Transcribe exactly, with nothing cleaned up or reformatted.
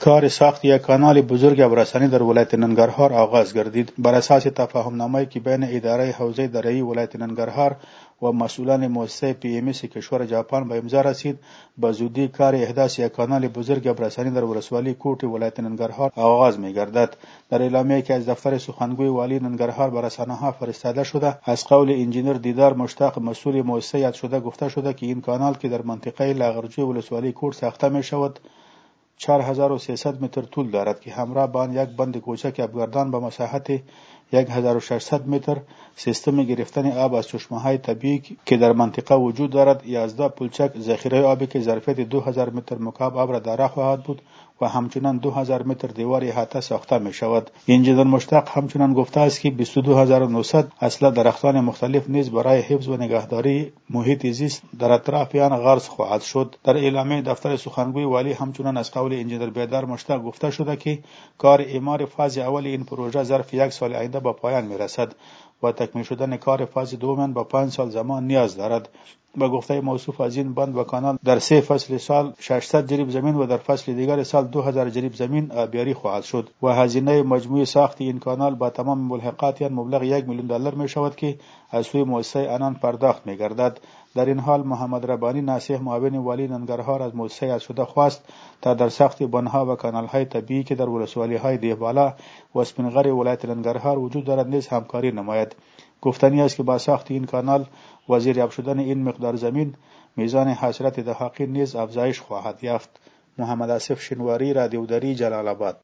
کار ساخت یک کانال بزرگ ابرسانی در ولایت ننگرهار آغاز گردید. بر اساس تفاهمنامه‌ای که بین اداره حوزه دریایی ولایت ننگرهار و مسئولان مؤسسه پی ام اس کشور ژاپن به امضا رسید، به زودی کار احداث یک کانال بزرگ ابرسانی در ولسوالی کوټی ولایت ننگرهار آغاز می‌گردد. در اعلامیه‌ای که از دفتر سخنگوی والی ننگرهار به رسانه‌ها فرستاده شده، از قول انجینر دیدار مشتاق مسئول مؤسسه یاد شده گفته شده که این کانال که در منطقه لاغرجوی ولسوالی کوټ ساخته می‌شود چهار هزار و سیصد متر طول دارد که همراه با آن یک بند کوچک آبگردان به مساحت یک هزار و ششصد متر، سیستم گرفتن آب از چشمه‌های طبیعی که در منطقه وجود دارد، یازده پلچک ذخیره آبی که ظرفیت دو هزار متر مکعب آب را دارا خواهد بود و همچنان دو هزار متر دیوار احاطه ساخته می شود. انجینر مشتاق همچنان گفته است که بیست و دو هزار و نهصد اصل درختان مختلف نیز برای حفظ و نگهداری محیط زیست در اطراف آن غرس خواهد شد. در اعلامیه دفتر سخنگوی والی همچنان از قول انجینر بیدار مشتاق گفته شده که کار اعمار فاز اول این پروژه ظرف یک سال آینده به پایان می رسد و تکمیل شدن کار فاز دوم با پنج سال زمان نیاز دارد. به گفته موصوف از این بند و کانال در سه فصل سال ششصد جریب زمین و در فصل دیگر سال دو هزار جریب زمین آبیاری خواهد شد و هزینه مجموعی ساخت این کانال با تمام ملحقات آن مبلغ یک میلیون دلار می شود که از سوی مؤسسه آنان پرداخت می گردد. در این حال محمد ربانی ناصح معاون والی ننگرهار از مؤسسه یاد شده خواست تا در ساخت بنها و کانال های طبیعی که در ولسوالی های دیهبالا و اسپنغر ولایت ننگرهار وجود دارد نیز همکاری نماید. گفتنی است که با ساخت این کانال و زیریاب شدن این مقدار زمین، میزان حاصلات دهاقی نیز افزایش خواهد یافت. محمد آصف شنواری، رادیو دری، جلال آباد.